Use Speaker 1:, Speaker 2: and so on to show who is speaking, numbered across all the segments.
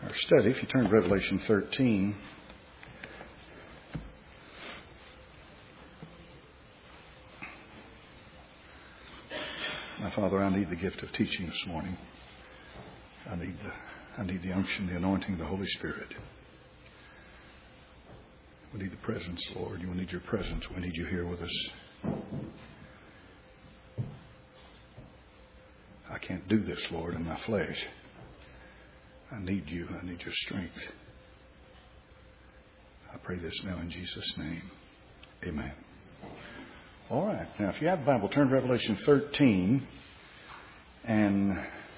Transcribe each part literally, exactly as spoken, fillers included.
Speaker 1: our study, if you turn to Revelation thirteen, my Father, I need the gift of teaching this morning. I need the, I need the unction, the anointing of the Holy Spirit. We need the presence, Lord. We need your presence. We need you here with us. I can't do this, Lord, in my flesh. I need you. I need your strength. I pray this now in Jesus' name. Amen. All right. Now, if you have the Bible, turn to Revelation thirteen. And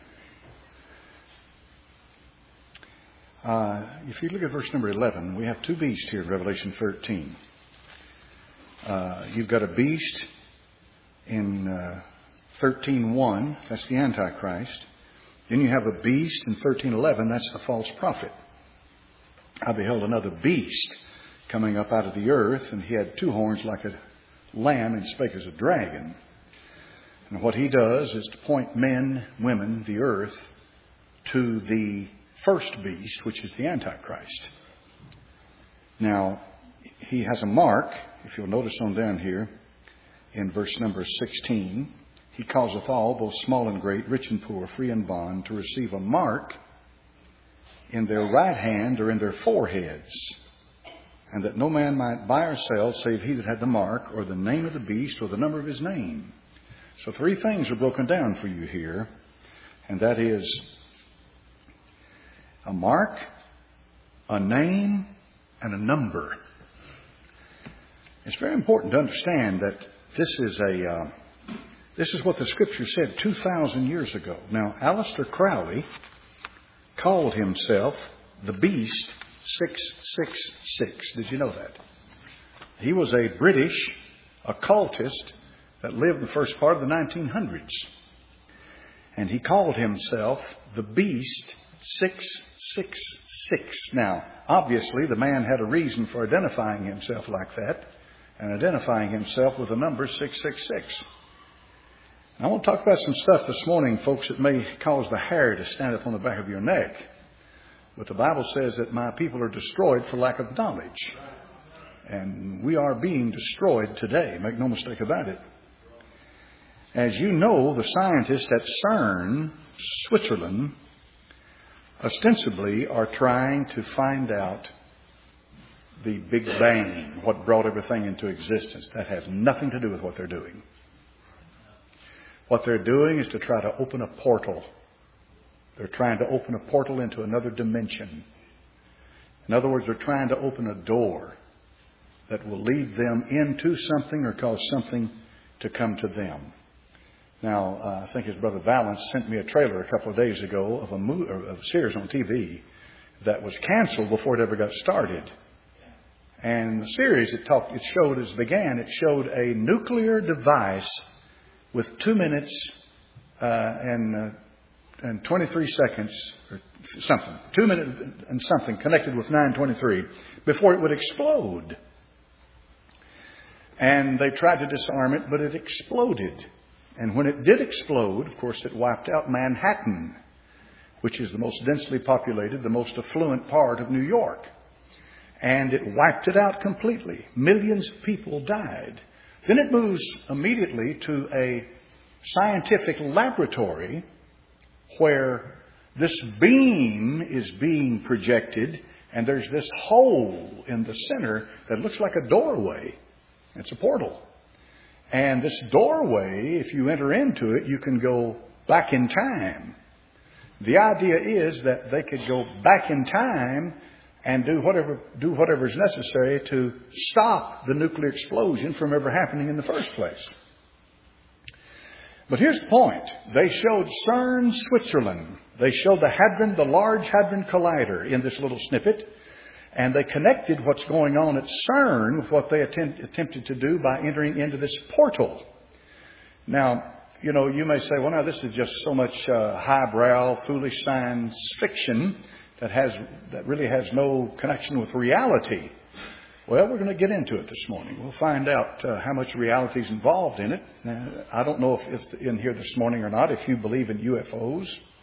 Speaker 1: uh, if you look at verse number eleven, we have two beasts here in Revelation thirteen. Uh, you've got a beast in uh, thirteen one. That's the Antichrist. Then you have a beast in thirteen eleven. That's the false prophet. I beheld another beast coming up out of the earth, and he had two horns like a lamb and spake as a dragon. And what he does is to point men, women, the earth, to the first beast, which is the Antichrist. Now, he has a mark, if you'll notice on down here, in verse number sixteen. He causeth all, both small and great, rich and poor, free and bond, to receive a mark in their right hand or in their foreheads, and that no man might buy or sell save he that had the mark, or the name of the beast, or the number of his name. So three things are broken down for you here, and that is a mark, a name, and a number. It's very important to understand that this is a uh, this is what the Scripture said two thousand years ago. Now, Aleister Crowley called himself the Beast six six six. Did you know that? He was a British occultist that lived in the first part of the nineteen hundreds. And he called himself the Beast six six six. Now, obviously, the man had a reason for identifying himself like that, and identifying himself with the number six six six. I want to talk about some stuff this morning, folks, that may cause the hair to stand up on the back of your neck. But the Bible says that my people are destroyed for lack of knowledge. And we are being destroyed today. Make no mistake about it. As you know, the scientists at CERN, Switzerland, ostensibly are trying to find out the Big Bang, what brought everything into existence. That has nothing to do with what they're doing. What they're doing is to try to open a portal. They're trying to open a portal into another dimension. In other words, they're trying to open a door that will lead them into something or cause something to come to them. Now, uh, I think his brother Valance sent me a trailer a couple of days ago of a, mo- of a series on T V that was canceled before it ever got started. And the series it talked, it showed as it began, it showed a nuclear device with two minutes uh, and uh, and twenty-three seconds or something, two minutes and something connected with nine twenty-three before it would explode. And they tried to disarm it, but it exploded. And when it did explode, of course, it wiped out Manhattan, which is the most densely populated, the most affluent part of New York. And it wiped it out completely. Millions of people died. Then it moves immediately to a scientific laboratory where this beam is being projected, and there's this hole in the center that looks like a doorway. It's a portal. And this doorway, if you enter into it, you can go back in time. The idea is that they could go back in time and do whatever do whatever is necessary to stop the nuclear explosion from ever happening in the first place. But here's the point. They showed CERN, Switzerland. They showed the Hadron, the Large Hadron Collider in this little snippet. And they connected what's going on at CERN with what they attempt, attempted to do by entering into this portal. Now, you know, you may say, well, now this is just so much uh, highbrow, foolish science fiction that has that really has no connection with reality. Well, we're going to get into it this morning. We'll find out uh, how much reality is involved in it. Uh, I don't know if, if in here this morning or not if you believe in U F Os.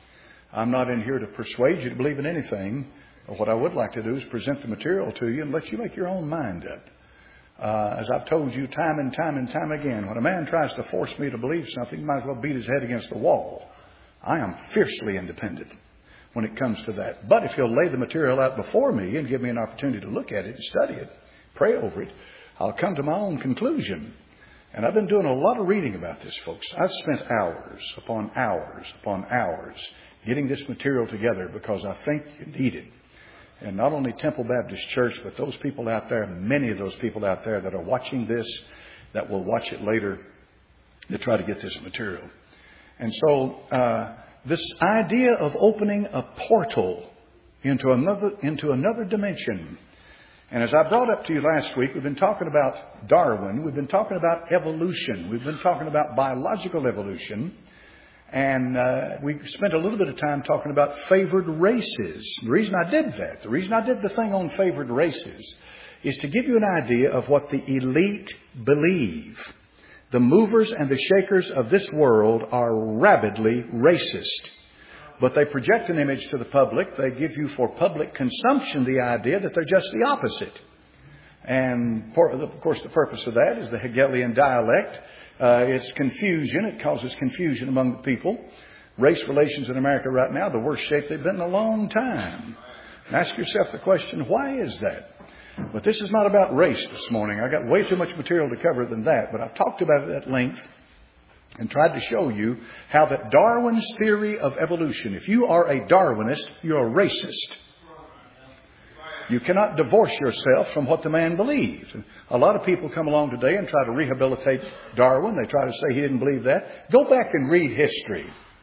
Speaker 1: I'm not in here to persuade you to believe in anything. What I would like to do is present the material to you and let you make your own mind up. Uh, as I've told you time and time and time again, when a man tries to force me to believe something, he might as well beat his head against the wall. I am fiercely independent when it comes to that. But if he'll lay the material out before me and give me an opportunity to look at it and study it, pray over it, I'll come to my own conclusion. And I've been doing a lot of reading about this, folks. I've spent hours upon hours upon hours getting this material together because I think you need it. And not only Temple Baptist Church, but those people out there, many of those people out there that are watching this, that will watch it later, to try to get this material. And so uh, this idea of opening a portal into another into another dimension. And as I brought up to you last week, we've been talking about Darwin. We've been talking about evolution. We've been talking about biological evolution. And uh, we spent a little bit of time talking about favored races. The reason I did that, the reason I did the thing on favored races, is to give you an idea of what the elite believe. The movers and the shakers of this world are rabidly racist. But they project an image to the public. They give you for public consumption the idea that they're just the opposite. And for, of course, the purpose of that is the Hegelian dialect. Uh, it's confusion. It causes confusion among the people. Race relations in America right now, the worst shape they've been in a long time. And ask yourself the question, why is that? But this is not about race this morning. I got way too much material to cover than that. But I've talked about it at length and tried to show you how that Darwin's theory of evolution, if you are a Darwinist, you're a racist. You cannot divorce yourself from what the man believes. And a lot of people come along today and try to rehabilitate Darwin. They try to say he didn't believe that. Go back and read history.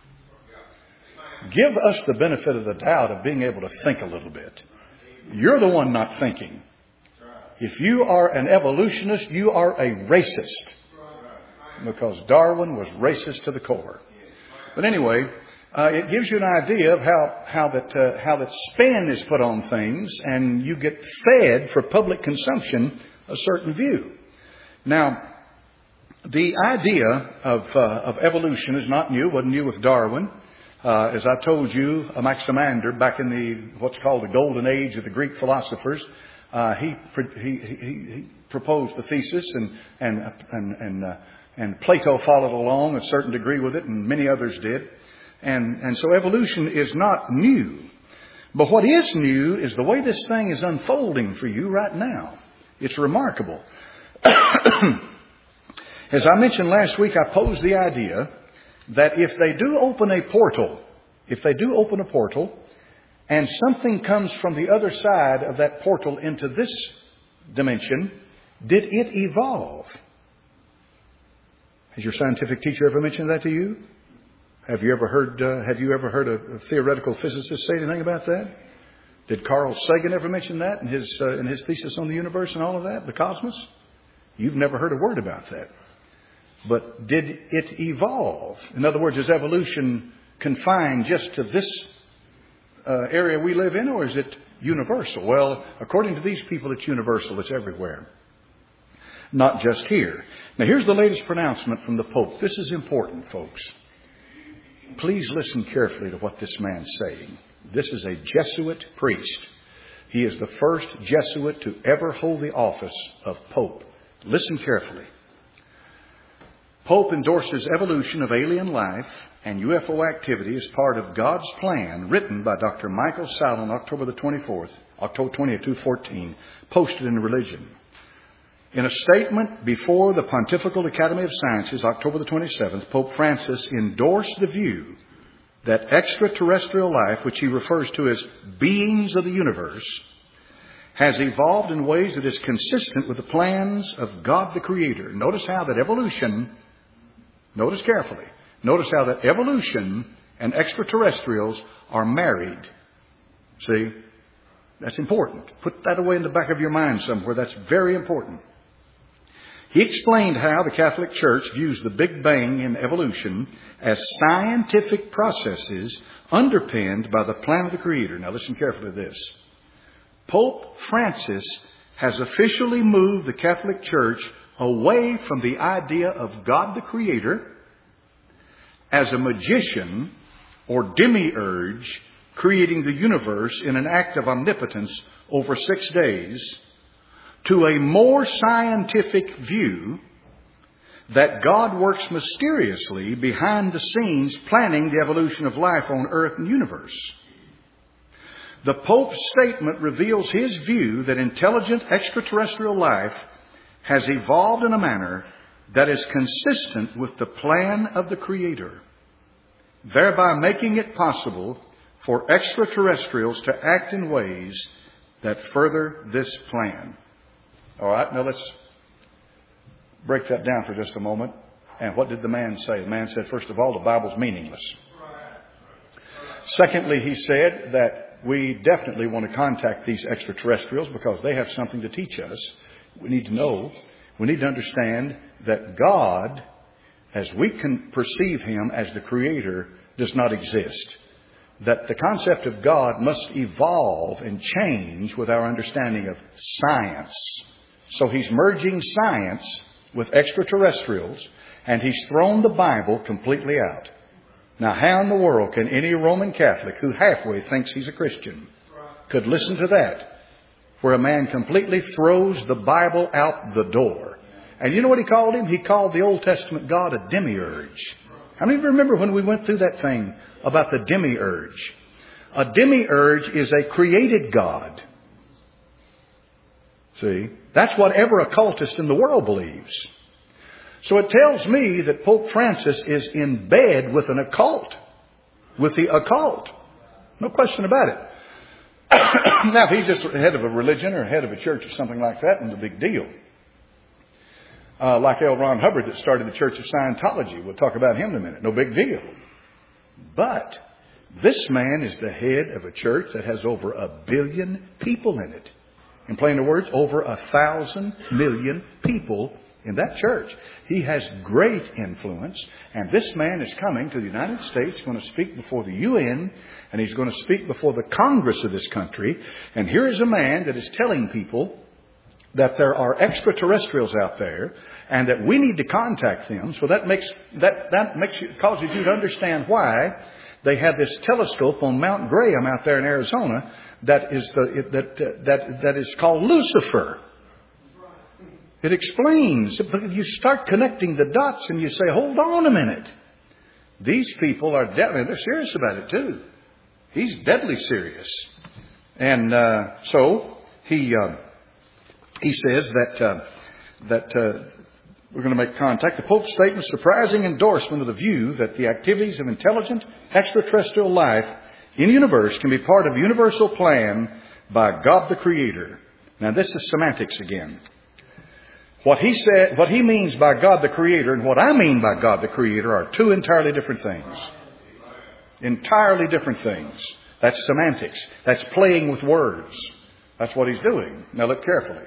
Speaker 1: Give us the benefit of the doubt of being able to think a little bit. You're the one not thinking. If you are an evolutionist, you are a racist. Because Darwin was racist to the core. But anyway, uh, it gives you an idea of how, how that, uh, how that spin is put on things, and you get fed for public consumption a certain view. Now, the idea of, uh, of evolution is not new. It wasn't new with Darwin. Uh, as I told you, Anaximander, back in the, what's called the golden age of the Greek philosophers, uh, he, he, he, he proposed the thesis, and, and, and, and, uh, and Plato followed along a certain degree with it, and many others did. And, and so evolution is not new. But what is new is the way this thing is unfolding for you right now. It's remarkable. As I mentioned last week, I posed the idea that if they do open a portal, if they do open a portal, and something comes from the other side of that portal into this dimension, did it evolve? Has your scientific teacher ever mentioned that to you? Have you ever heard, uh, have you ever heard a, a theoretical physicist say anything about that? Did Carl Sagan ever mention that in his, uh, in his thesis on the universe and all of that, the cosmos? You've never heard a word about that. But did it evolve? In other words, is evolution confined just to this uh, area we live in, or is it universal? Well, according to these people, it's universal. It's everywhere. Not just here. Now, here's the latest pronouncement from the Pope. This is important, folks. Please listen carefully to what this man's saying. This is a Jesuit priest. He is the first Jesuit to ever hold the office of Pope. Listen carefully. Pope endorses evolution of alien life and U F O activity as part of God's plan, written by Doctor Michael Salla on October the twenty-fourth, October twentieth, two thousand fourteen, posted in Religion. In a statement before the Pontifical Academy of Sciences, October the twenty-seventh, Pope Francis endorsed the view that extraterrestrial life, which he refers to as beings of the universe, has evolved in ways that is consistent with the plans of God the Creator. Notice how that evolution, notice carefully, notice how that evolution and extraterrestrials are married. See? That's important. Put that away in the back of your mind somewhere. That's very important. He explained how the Catholic Church views the Big Bang and evolution as scientific processes underpinned by the plan of the Creator. Now listen carefully to this. Pope Francis has officially moved the Catholic Church away from the idea of God the Creator as a magician or demiurge creating the universe in an act of omnipotence over six days, to a more scientific view that God works mysteriously behind the scenes planning the evolution of life on earth and universe. The Pope's statement reveals his view that intelligent extraterrestrial life has evolved in a manner that is consistent with the plan of the Creator, thereby making it possible for extraterrestrials to act in ways that further this plan. All right, now let's break that down for just a moment. And what did the man say? The man said, first of all, the Bible's meaningless. Secondly, he said that we definitely want to contact these extraterrestrials because they have something to teach us. We need to know, we need to understand that God, as we can perceive Him as the Creator, does not exist. That the concept of God must evolve and change with our understanding of science. So He's merging science with extraterrestrials, and He's thrown the Bible completely out. Now, how in the world can any Roman Catholic who halfway thinks he's a Christian could listen to that, where a man completely throws the Bible out the door? And you know what he called him? He called the Old Testament God a demiurge. How many of you remember when we went through that thing about the demiurge? A demiurge is a created God. See, that's what every occultist in the world believes. So it tells me that Pope Francis is in bed with an occult, with the occult. No question about it. Now, if he's just head of a religion or head of a church or something like that, it's a big deal. Uh, like L. Ron Hubbard that started the Church of Scientology. We'll talk about him in a minute. No big deal. But this man is the head of a church that has over a billion people in it. In plain words, over a thousand million people in that church. He has great influence, and this man is coming to the United States, going to speak before the U N, and he's going to speak before the Congress of this country. And here is a man that is telling people that there are extraterrestrials out there, and that we need to contact them. So that makes that that makes you, causes you to understand why they have this telescope on Mount Graham out there in Arizona that is the that that that is called Lucifer. It explains. But you start connecting the dots and you say, hold on a minute. These people are deadly. They're serious about it too. He's deadly serious. And uh, so he uh, he says that uh, that uh, we're going to make contact. The Pope's statement, surprising endorsement of the view that the activities of intelligent extraterrestrial life in the universe can be part of a universal plan by God the Creator. Now this is semantics again. What he said, what he means by God the Creator and what I mean by God the Creator are two entirely different things. Entirely different things. That's semantics. That's playing with words. That's what he's doing. Now look carefully.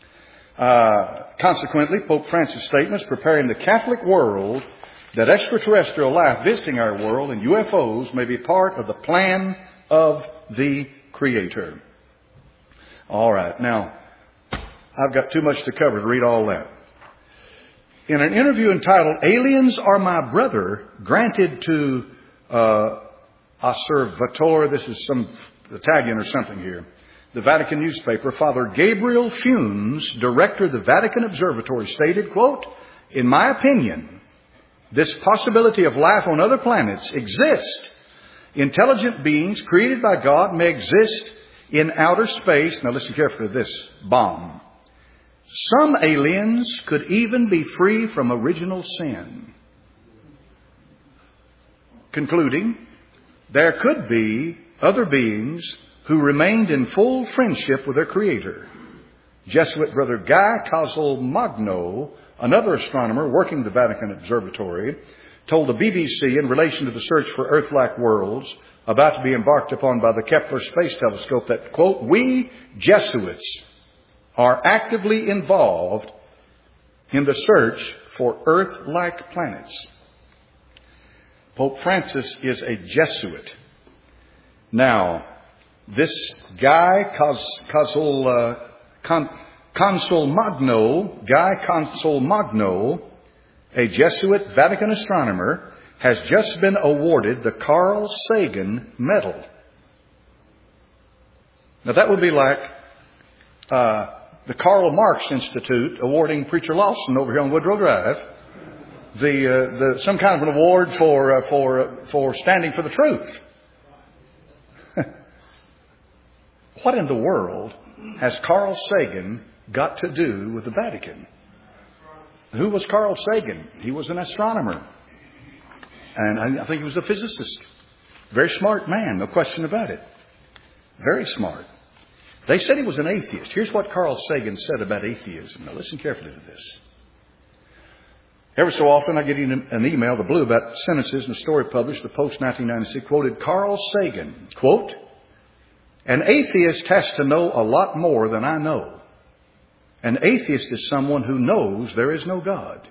Speaker 1: Uh, consequently, Pope Francis' statements preparing the Catholic world that extraterrestrial life visiting our world and U F Os may be part of the plan of the Creator. All right. Now, I've got too much to cover to read all that. In an interview entitled Aliens Are My Brother, granted to uh, Osservatore, this is some Italian or something here, the Vatican newspaper, Father Gabriel Funes, director of the Vatican Observatory, stated, quote, in my opinion, this possibility of life on other planets exists. Intelligent beings created by God may exist in outer space. Now listen carefully to this bomb. Some aliens could even be free from original sin. Concluding, there could be other beings who remained in full friendship with their Creator. Jesuit Brother Guy Casalmagno, another astronomer working the Vatican Observatory, told the B B C in relation to the search for Earth-like worlds about to be embarked upon by the Kepler Space Telescope that, quote, we Jesuits are actively involved in the search for Earth-like planets. Pope Francis is a Jesuit. Now, this guy, Consul, uh, Con, Consolmagno, Guy Consolmagno, a Jesuit Vatican astronomer, has just been awarded the Carl Sagan Medal. Now that would be like uh, the Karl Marx Institute awarding Preacher Lawson over here on Woodrow Drive the, uh, the some kind of an award for uh, for uh, for standing for the truth. What in the world has Carl Sagan got to do with the Vatican? Who was Carl Sagan? He was an astronomer. And I think he was a physicist. Very smart man, no question about it. Very smart. They said he was an atheist. Here's what Carl Sagan said about atheism. Now listen carefully to this. Every so often I get an email, the blue, about sentences in a story published, the Post nineteen ninety-six, quoted Carl Sagan, quote, "An atheist has to know a lot more than I know. An atheist is someone who knows there is no God."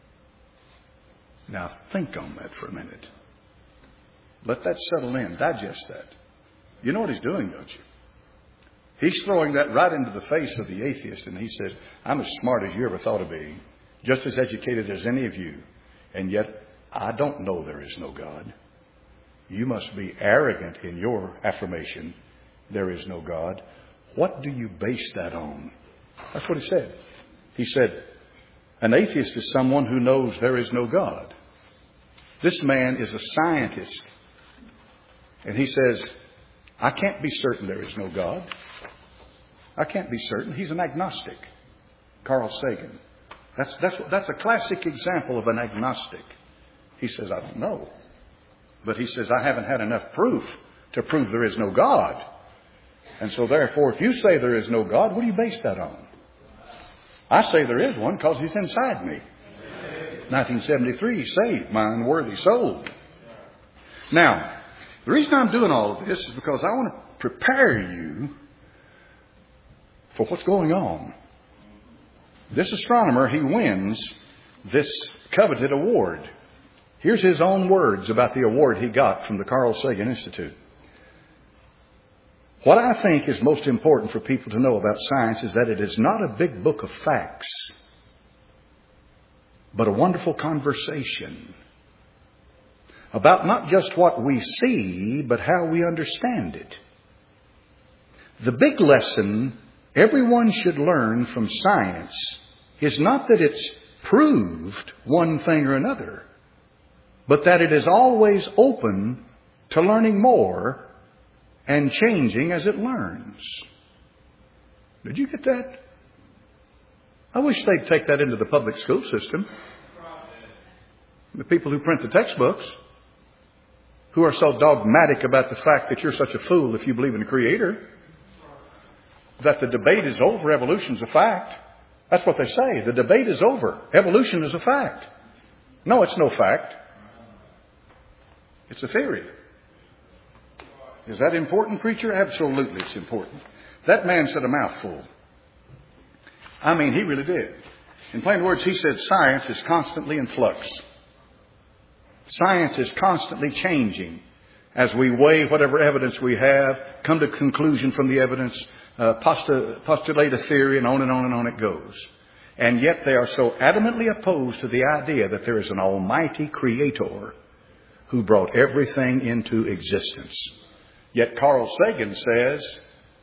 Speaker 1: Now think on that for a minute. Let that settle in. Digest that. You know what he's doing, don't you? He's throwing that right into the face of the atheist, and he said, "I'm as smart as you ever thought of being, just as educated as any of you, and yet I don't know there is no God. You must be arrogant in your affirmation, there is no God. What do you base that on?" That's what he said. He said, an atheist is someone who knows there is no God. This man is a scientist. And he says, I can't be certain there is no God. I can't be certain. He's an agnostic. Carl Sagan. That's, that's, that's a classic example of an agnostic. He says, I don't know. But he says, I haven't had enough proof to prove there is no God. And so therefore, if you say there is no God, what do you base that on? I say there is one because he's inside me. nineteen seventy-three, saved my unworthy soul. Now, the reason I'm doing all of this is because I want to prepare you for what's going on. This astronomer, he wins this coveted award. Here's his own words about the award he got from the Carl Sagan Institute. What I think is most important for people to know about science is that it is not a big book of facts, but a wonderful conversation about not just what we see, but how we understand it. The big lesson everyone should learn from science is not that it's proved one thing or another, but that it is always open to learning more and changing as it learns. Did you get that? I wish they'd take that into the public school system. The people who print the textbooks, who are so dogmatic about the fact that you're such a fool if you believe in a creator, that the debate is over, evolution's a fact. That's what they say. The debate is over. Evolution is a fact. No, it's no fact. It's a theory. Is that important, preacher? Absolutely, it's important. That man said a mouthful. I mean, he really did. In plain words, he said science is constantly in flux. Science is constantly changing as we weigh whatever evidence we have, come to conclusion from the evidence, uh, postu- postulate a theory, and on and on and on it goes. And yet they are so adamantly opposed to the idea that there is an almighty creator who brought everything into existence. Yet Carl Sagan says,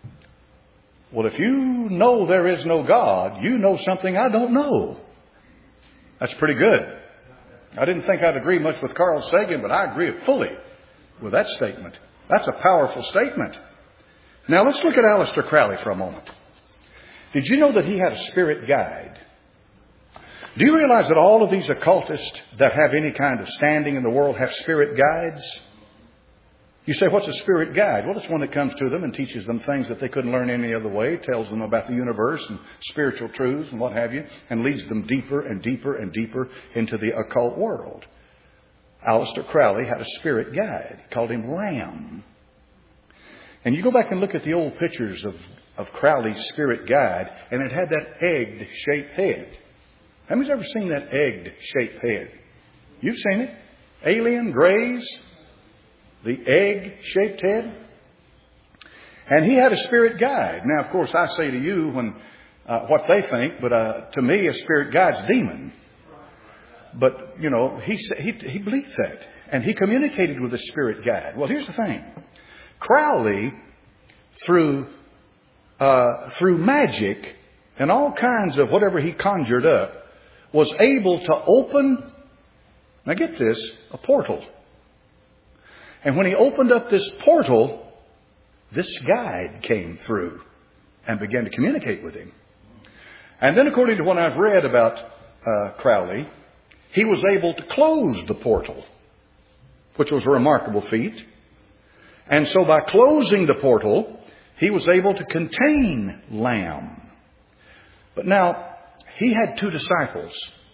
Speaker 1: well, if you know there is no God, you know something I don't know. That's pretty good. I didn't think I'd agree much with Carl Sagan, but I agree fully with that statement. That's a powerful statement. Now let's look at Aleister Crowley for a moment. Did you know that he had a spirit guide? Do you realize that all of these occultists that have any kind of standing in the world have spirit guides? You say, what's a spirit guide? Well, it's one that comes to them and teaches them things that they couldn't learn any other way, tells them about the universe and spiritual truths and what have you, and leads them deeper and deeper and deeper into the occult world. Aleister Crowley had a spirit guide. He called him Ram. And you go back and look at the old pictures of, of Crowley's spirit guide, and it had that egg-shaped head. How many's ever seen that egg-shaped head? You've seen it. Alien, Grays, the egg-shaped head. And he had a spirit guide. Now, of course, I say to you when uh, what they think, but uh, to me, a spirit guide's a demon. But, you know, he, he, he believed that. And he communicated with the spirit guide. Well, here's the thing. Crowley, through, uh, through magic and all kinds of whatever he conjured up, was able to open, now get this, a portal. And when he opened up this portal, this guide came through and began to communicate with him. And then according to what I've read about uh, Crowley, he was able to close the portal, which was a remarkable feat. And so by closing the portal, he was able to contain Lamb. But now, he had two disciples.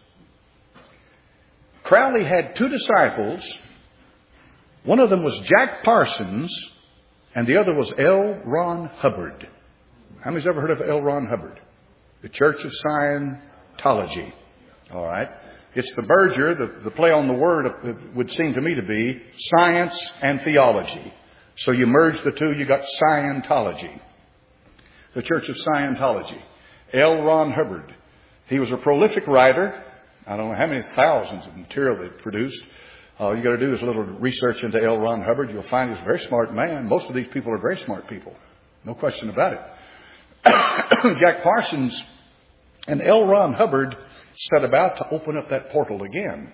Speaker 1: Crowley had two disciples. One of them was Jack Parsons, and the other was L. Ron Hubbard. How many's ever heard of L. Ron Hubbard? The Church of Scientology. All right. It's the merger, the, the play on the word would seem to me to be science and theology. So you merge the two, you got Scientology. The Church of Scientology. L. Ron Hubbard. He was a prolific writer. I don't know how many thousands of material they produced. All you got to do is a little research into L. Ron Hubbard. You'll find he's a very smart man. Most of these people are very smart people. No question about it. Jack Parsons and L. Ron Hubbard set about to open up that portal again.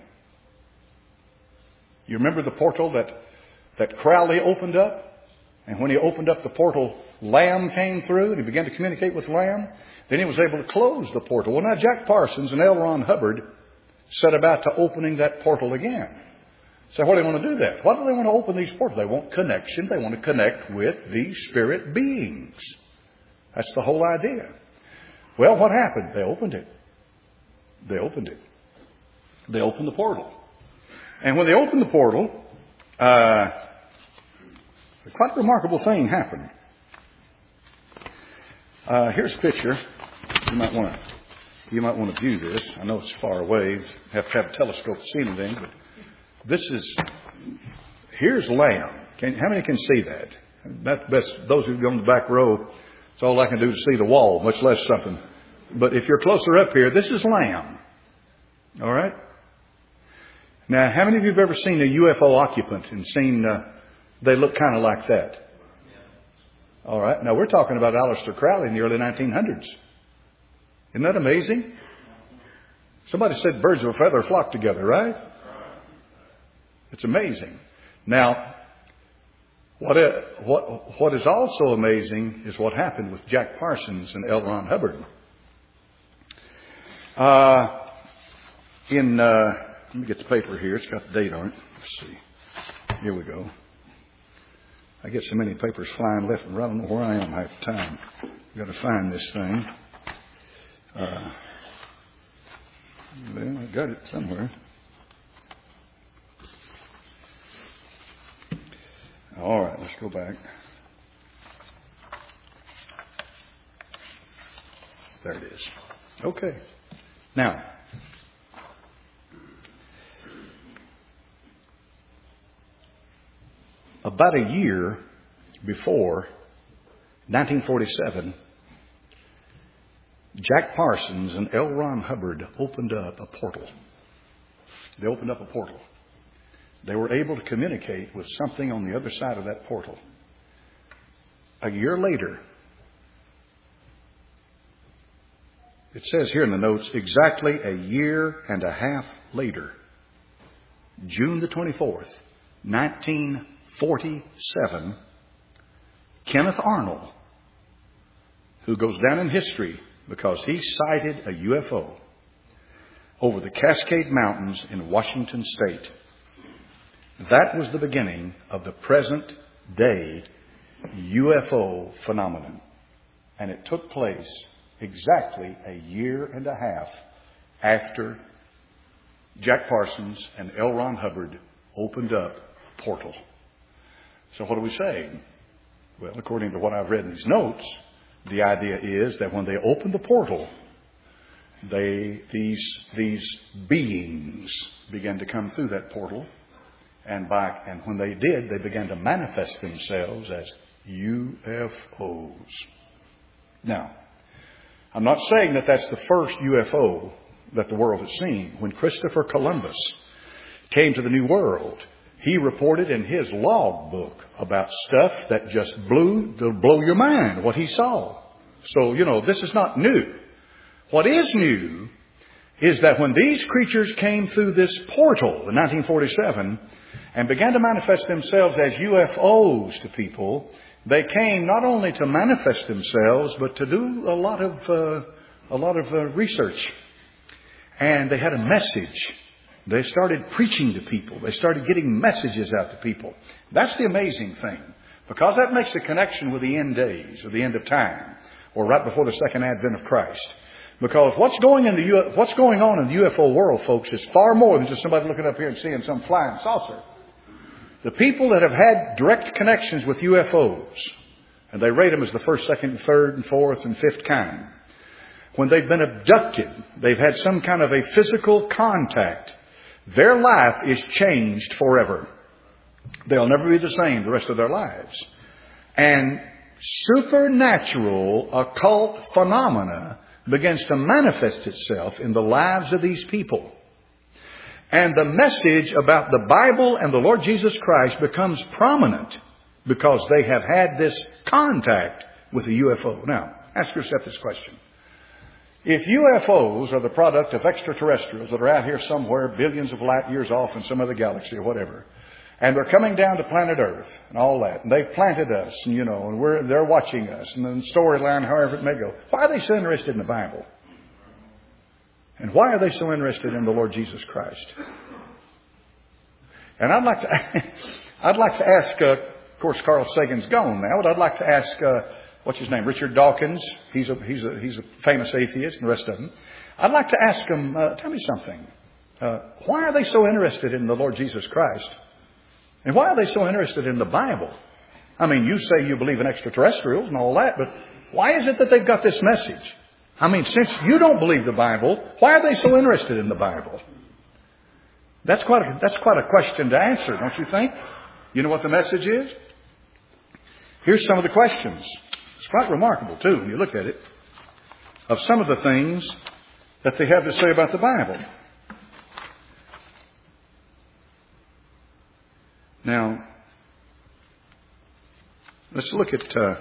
Speaker 1: You remember the portal that, that Crowley opened up? And when he opened up the portal, Lamb came through and he began to communicate with Lamb. Then he was able to close the portal. Well, now Jack Parsons and L. Ron Hubbard set about to opening that portal again. So why do they want to do that? Why do they want to open these portals? They want connection. They want to connect with these spirit beings. That's the whole idea. Well, what happened? They opened it. They opened it. They opened the portal. And when they opened the portal, uh, quite a remarkable thing happened. Uh, here's a picture. You might want to, you might want to view this. I know it's far away. You have to have a telescope to see anything, but this is, here's Lamb. Can, how many can see that? That's best. Those who go in the back row, it's all I can do to see the wall, much less something. But if you're closer up here, this is Lamb. All right? Now, how many of you have ever seen a U F O occupant and seen uh, they look kind of like that? All right. Now, we're talking about Aleister Crowley in the early nineteen hundreds. Isn't that amazing? Somebody said birds of a feather flock together, right? It's amazing. Now, what, what, what is also amazing is what happened with Jack Parsons and L. Ron Hubbard. Uh, in, uh, let me get the paper here. It's got the date on it. Let's see. Here we go. I get so many papers flying left and right. I don't know where I am half the time. I've got to find this thing. Uh, well, I got it somewhere. All right, let's go back. There it is. Okay. Now, about a year before, nineteen forty-seven, Jack Parsons and L. Ron Hubbard opened up a portal. They opened up a portal. They were able to communicate with something on the other side of that portal. A year later, it says here in the notes, exactly a year and a half later, June the twenty-fourth, nineteen forty-seven, Kenneth Arnold, who goes down in history because he sighted a U F O over the Cascade Mountains in Washington State. That was the beginning of the present day U F O phenomenon. And it took place exactly a year and a half after Jack Parsons and L. Ron Hubbard opened up a portal. So what are we saying? Well, according to what I've read in these notes, the idea is that when they opened the portal, they these these beings began to come through that portal, and by and when they did, they began to manifest themselves as U F Os. Now, I'm not saying that that's the first U F O that the world has seen. When Christopher Columbus came to the New World, he reported in his log book about stuff that just blew, to blow your mind, what he saw. So, you know, this is not new. What is new is that when these creatures came through this portal in nineteen forty-seven and began to manifest themselves as U F Os to people, they came not only to manifest themselves, but to do a lot of uh, a lot of uh, research. And they had a message. They started preaching to people. They started getting messages out to people. That's the amazing thing, because that makes a connection with the end days or the end of time, or right before the second advent of Christ. Because what's going in the U- what's going on in the U F O world, folks, is far more than just somebody looking up here and seeing some flying saucer. The people that have had direct connections with U F Os, and they rate them as the first, second, third, and fourth, and fifth kind. When they've been abducted, they've had some kind of a physical contact. Their life is changed forever. They'll never be the same the rest of their lives. And supernatural occult phenomena begins to manifest itself in the lives of these people. And the message about the Bible and the Lord Jesus Christ becomes prominent because they have had this contact with a U F O. Now, ask yourself this question. If U F Os are the product of extraterrestrials that are out here somewhere billions of light years off in some other galaxy or whatever, and they're coming down to planet Earth and all that, and they've planted us, and, you know, and we're, they're watching us, and the storyline, however it may go, why are they so interested in the Bible? And why are they so interested in the Lord Jesus Christ? And I'd like to, I'd like to ask, uh, of course, Carl Sagan's gone now, but I'd like to ask, uh, what's his name? Richard Dawkins. He's a, he's a, he's a famous atheist, and the rest of them. I'd like to ask them, uh, tell me something. Uh, why are they so interested in the Lord Jesus Christ? And why are they so interested in the Bible? I mean, you say you believe in extraterrestrials and all that, but why is it that they've got this message? I mean, since you don't believe the Bible, why are they so interested in the Bible? That's quite a, that's quite a question to answer, don't you think? You know what the message is? Here's some of the questions. It's quite remarkable, too, when you look at it, of some of the things that they have to say about the Bible. Now, let's look at... Uh,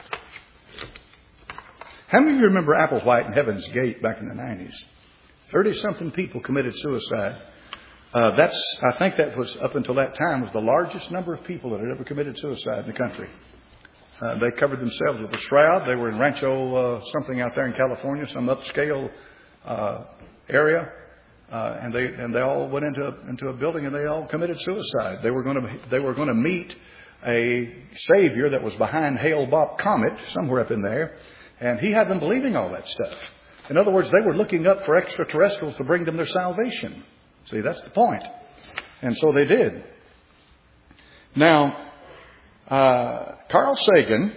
Speaker 1: how many of you remember Applewhite and Heaven's Gate back in the nineties? Thirty-something people committed suicide. Uh, that's, I think that was, up until that time, was the largest number of people that had ever committed suicide in the country. Uh, they covered themselves with a shroud. They were in Rancho uh, something out there in California, some upscale uh, area, uh, and they and they all went into a, into a building and they all committed suicide. They were going to they were going to meet a Savior that was behind Hale-Bopp Comet somewhere up in there, and he had them believing all that stuff. In other words, they were looking up for extraterrestrials to bring them their salvation. See, that's the point. And so they did. Now, uh, Carl Sagan,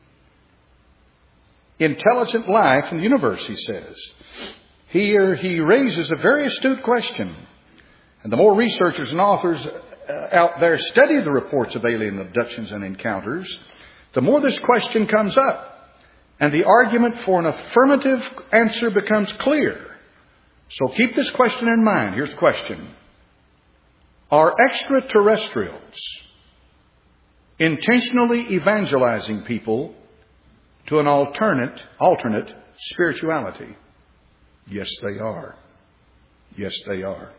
Speaker 1: Intelligent Life in the Universe, he says. Here he raises a very astute question. And the more researchers and authors uh, out there study the reports of alien abductions and encounters, the more this question comes up. And the argument for an affirmative answer becomes clear. So keep this question in mind. Here's the question. Are extraterrestrials intentionally evangelizing people to an alternate, alternate spirituality? Yes, they are. Yes, they are.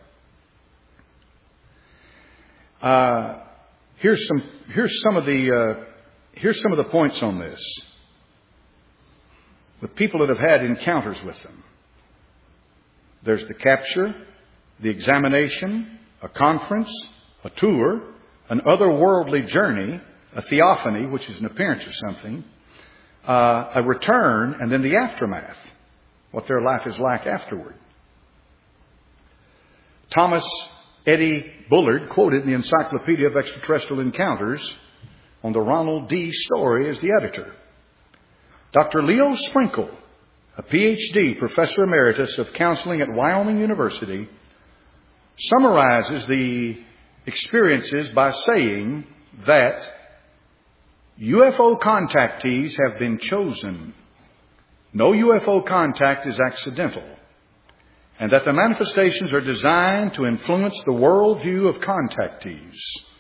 Speaker 1: Uh, here's some. Here's some of the. Uh, here's some of the points on this. With people that have had encounters with them. There's the capture, the examination, a conference, a tour, an otherworldly journey, a theophany, which is an appearance of something, uh, a return, and then the aftermath, what their life is like afterward. Thomas Eddie Bullard, quoted in the Encyclopedia of Extraterrestrial Encounters, on the Ronald D. story as the editor. Doctor Leo Sprinkle, a P H D, Professor Emeritus of Counseling at Wyoming University, summarizes the experiences by saying that U F O contactees have been chosen. No U F O contact is accidental. And that the manifestations are designed to influence the worldview of contactees.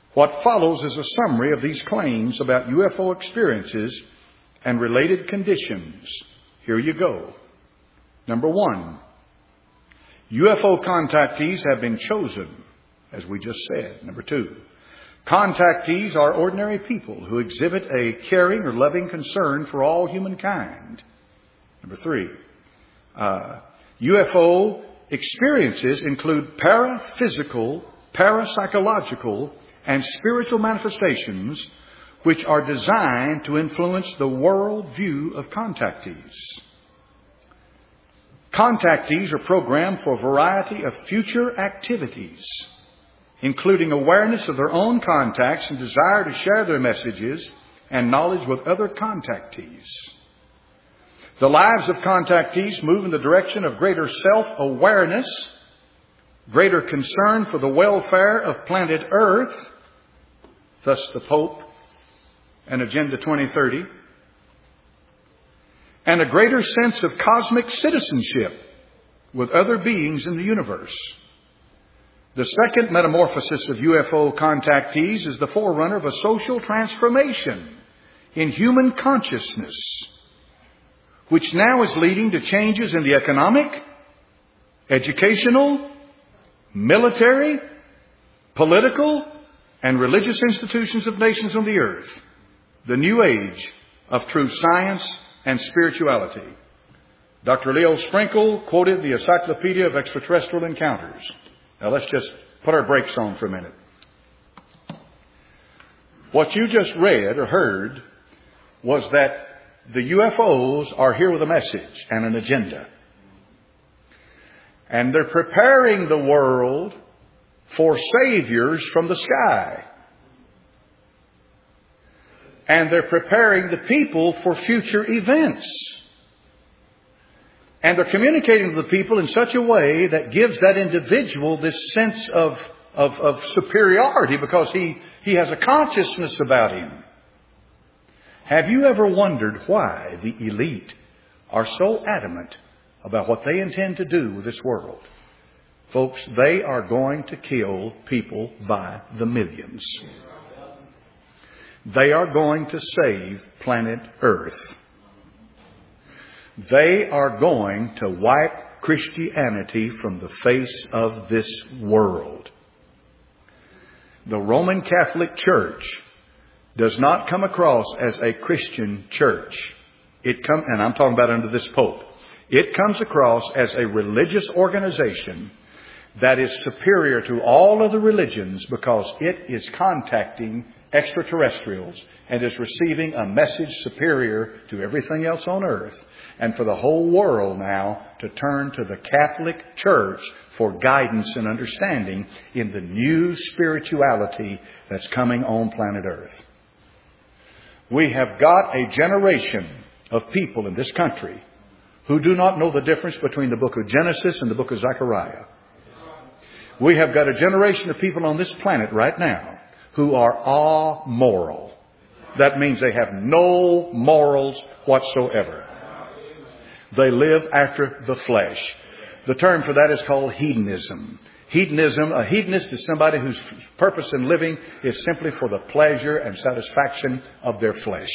Speaker 1: What follows is a summary of these claims about U F O experiences and related conditions. Here you go. Number one, U F O contactees have been chosen, as we just said. Number two, contactees are ordinary people who exhibit a caring or loving concern for all humankind. Number three, uh, U F O experiences include paraphysical, parapsychological, and spiritual manifestations which are designed to influence the world view of contactees. Contactees are programmed for a variety of future activities, including awareness of their own contacts and desire to share their messages and knowledge with other contactees. The lives of contactees move in the direction of greater self-awareness, greater concern for the welfare of planet Earth, thus the Pope and Agenda twenty thirty, and a greater sense of cosmic citizenship with other beings in the universe. The second metamorphosis of U F O contactees is the forerunner of a social transformation in human consciousness, which now is leading to changes in the economic, educational, military, political, and religious institutions of nations on the earth. The new age of true science and spirituality. Doctor Leo Sprinkle quoted the Encyclopedia of Extraterrestrial Encounters. Now let's just put our brakes on for a minute. What you just read or heard was that the U F Os are here with a message and an agenda. And they're preparing the world for saviors from the sky. And they're preparing the people for future events. And they're communicating to the people in such a way that gives that individual this sense of, of, of superiority because he, he has a consciousness about him. Have you ever wondered why the elite are so adamant about what they intend to do with this world? Folks, they are going to kill people by the millions. They are going to save planet Earth. They are going to wipe Christianity from the face of this world. The Roman Catholic Church does not come across as a Christian church. It come, and I'm talking about under this Pope. It comes across as a religious organization that is superior to all other religions because it is contacting extraterrestrials and is receiving a message superior to everything else on earth. And for the whole world now to turn to the Catholic Church for guidance and understanding in the new spirituality that's coming on planet Earth. We have got a generation of people in this country who do not know the difference between the book of Genesis and the book of Zechariah. We have got a generation of people on this planet right now who are amoral. That means they have no morals whatsoever. They live after the flesh. The term for that is called hedonism. Hedonism, a hedonist is somebody whose purpose in living is simply for the pleasure and satisfaction of their flesh.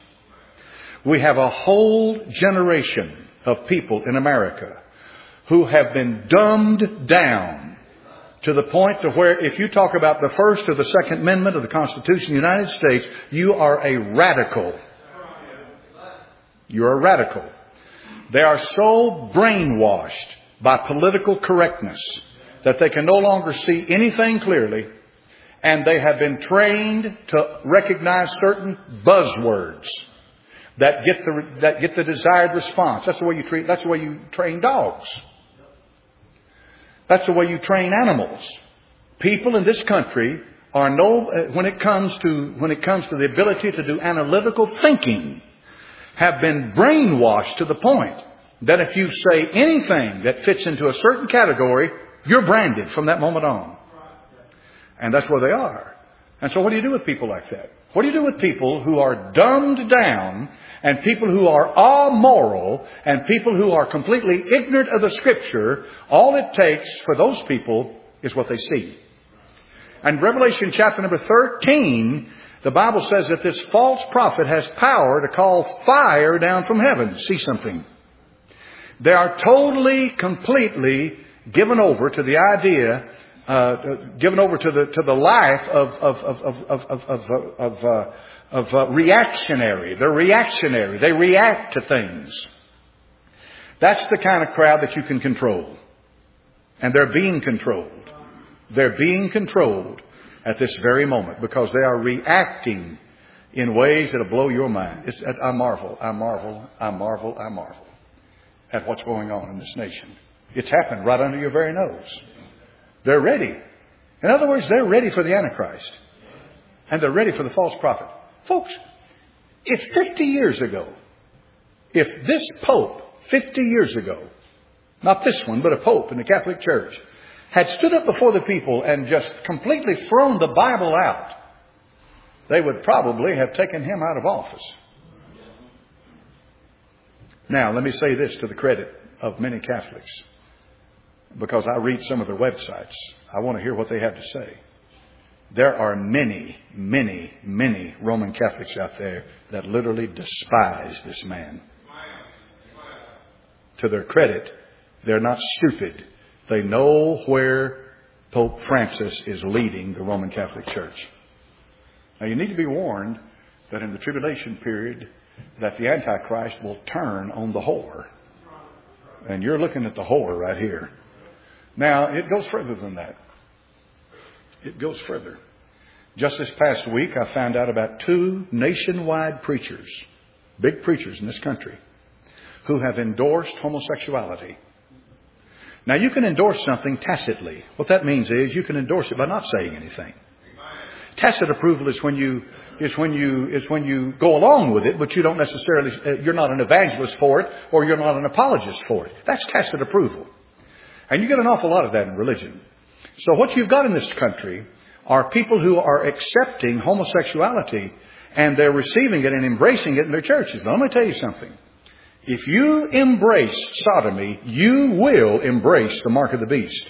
Speaker 1: We have a whole generation of people in America who have been dumbed down to the point to where if you talk about the First or the Second Amendment of the Constitution of the United States, you are a radical. You're a radical. They are so brainwashed by political correctness that they can no longer see anything clearly, and they have been trained to recognize certain buzzwords that get the that get the desired response. That's the way you treat. That's the way you train dogs. That's the way you train animals. People in this country are no when it comes to when it comes to the ability to do analytical thinking, have been brainwashed to the point that if you say anything that fits into a certain category, you're branded from that moment on. And that's where they are. And so what do you do with people like that? What do you do with people who are dumbed down and people who are amoral and people who are completely ignorant of the Scripture? All it takes for those people is what they see. And Revelation chapter number thirteen, the Bible says that this false prophet has power to call fire down from heaven. See something? They are totally, completely given over to the idea, uh, given over to the to the life of of of of of of, of, uh, of uh, reactionary. They're reactionary. They react to things. That's the kind of crowd that you can control, and they're being controlled. They're being controlled at this very moment because they are reacting in ways that'll blow your mind. It's, I marvel, I marvel, I marvel, I marvel at what's going on in this nation. It's happened right under your very nose. They're ready. In other words, they're ready for the Antichrist. And they're ready for the false prophet. Folks, if fifty years ago, if this Pope fifty years ago, not this one, but a Pope in the Catholic Church, had stood up before the people and just completely thrown the Bible out, they would probably have taken him out of office. Now, let me say this to the credit of many Catholics, because I read some of their websites. I want to hear what they have to say. There are many, many, many Roman Catholics out there that literally despise this man. To their credit, they're not stupid. They know where Pope Francis is leading the Roman Catholic Church. Now, you need to be warned that in the tribulation period, that the Antichrist will turn on the whore. And you're looking at the whore right here. Now, it goes further than that. It goes further. Just this past week, I found out about two nationwide preachers, big preachers in this country, who have endorsed homosexuality. Now, you can endorse something tacitly. What that means is you can endorse it by not saying anything. Tacit approval is when you is when you is when you go along with it, but you don't necessarily uh, you're not an evangelist for it, or you're not an apologist for it. That's tacit approval, and you get an awful lot of that in religion. So what you've got in this country are people who are accepting homosexuality, and they're receiving it and embracing it in their churches. Now, let me tell you something. If you embrace sodomy, you will embrace the mark of the beast.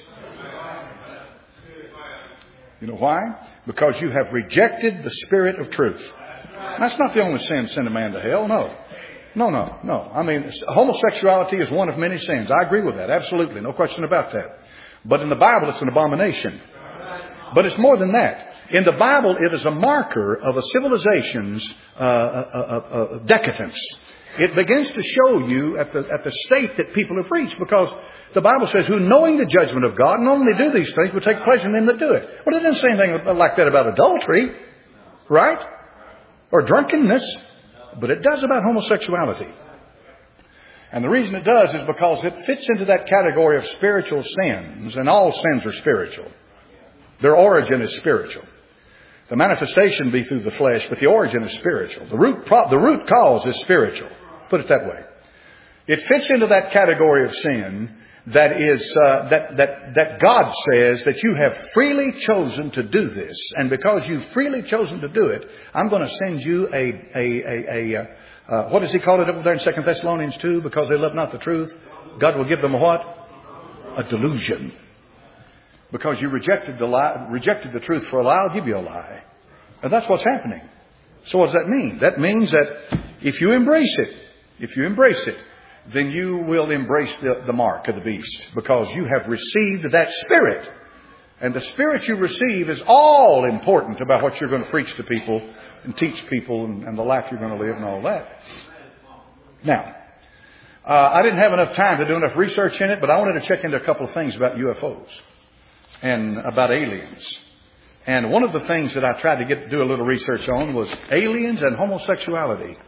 Speaker 1: You know why? Because you have rejected the spirit of truth. That's not the only sin that send a man to hell. No. No, no, no. I mean, homosexuality is one of many sins. I agree with that. Absolutely. No question about that. But in the Bible, it's an abomination. But it's more than that. In the Bible, it is a marker of a civilization's uh, uh, uh, uh, decadence. It begins to show you at the at the state that people have reached, because the Bible says, who knowing the judgment of God, and only do these things, will take pleasure in them that do it. Well, it doesn't say anything like that about adultery, right? Or drunkenness, but it does about homosexuality. And the reason it does is because it fits into that category of spiritual sins, and all sins are spiritual. Their origin is spiritual. The manifestation be through the flesh, but the origin is spiritual. The root pro- the root cause is spiritual. Put it that way. It fits into that category of sin that is uh, that that that God says that you have freely chosen to do this, and because you've freely chosen to do it, I'm going to send you a a a, a uh, what does He call it over there in Second Thessalonians two? Because they love not the truth, God will give them a what? A delusion. Because you rejected the lie, rejected the truth for a lie, I'll give you a lie. And that's what's happening. So what does that mean? That means that if you embrace it, if you embrace it, then you will embrace the, the mark of the beast, because you have received that spirit. And the spirit you receive is all important about what you're going to preach to people and teach people, and, and the life you're going to live and all that. Now, uh, I didn't have enough time to do enough research in it, but I wanted to check into a couple of things about U F Os and about aliens. And one of the things that I tried to get do a little research on was aliens and homosexuality.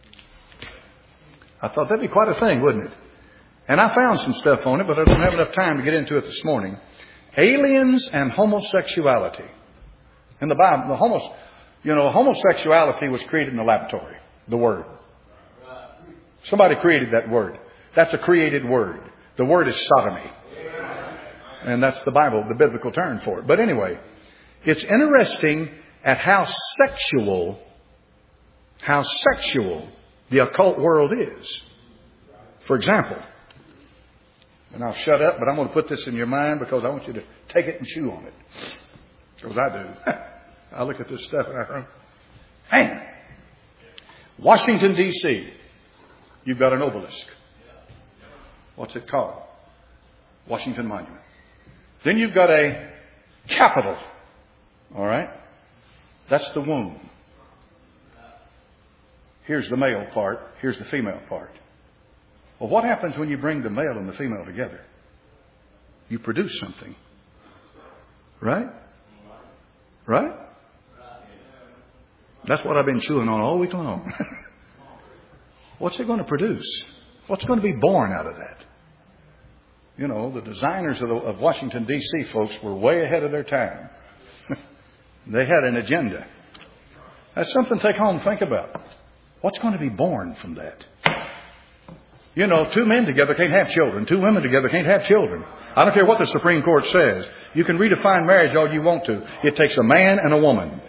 Speaker 1: I thought that'd be quite a thing, wouldn't it? And I found some stuff on it, but I don't have enough time to get into it this morning. Aliens and homosexuality. In the Bible, the homos, you know, homosexuality was created in the laboratory. The word. Somebody created that word. That's a created word. The word is sodomy. And that's the Bible, the biblical term for it. But anyway, it's interesting at how sexual, how sexual the occult world is. For example, and I'll shut up, but I'm going to put this in your mind because I want you to take it and chew on it. Because I do. I look at this stuff and I think, man, Washington, D C, you've got an obelisk. What's it called? Washington Monument. Then you've got a Capitol. All right? That's the womb. Here's the male part. Here's the female part. Well, what happens when you bring the male and the female together? You produce something. Right? Right? That's what I've been chewing on all week long. What's it going to produce? What's going to be born out of that? You know, the designers of, the, of Washington, D C, folks, were way ahead of their time. They had an agenda. That's something to take home and think about. What's going to be born from that? You know, two men together can't have children. Two women together can't have children. I don't care what the Supreme Court says. You can redefine marriage all you want to. It takes a man and a woman.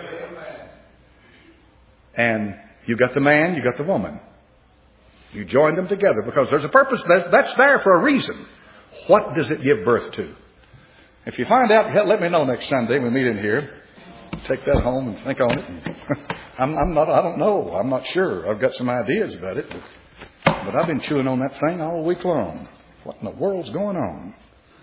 Speaker 1: And you got the man, you got the woman. You join them together because there's a purpose. That's there for a reason. What does it give birth to? If you find out, let me know next Sunday when we meet in here. Take that home and think on it. I'm, I'm not, I don't know. I'm not sure. I've got some ideas about it. But, but I've been chewing on that thing all week long. What in the world's going on?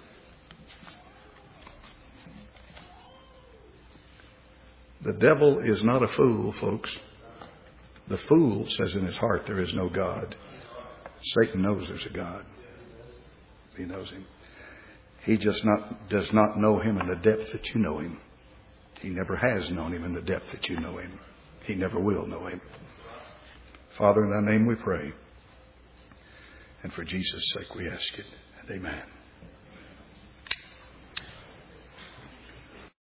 Speaker 1: The devil is not a fool, folks. The fool says in his heart there is no God. Satan knows there's a God. He knows him. He just not does not know him in the depth that you know him. He never has known him in the depth that you know him. He never will know him. Father, in thy name we pray. And for Jesus' sake we ask it. And amen.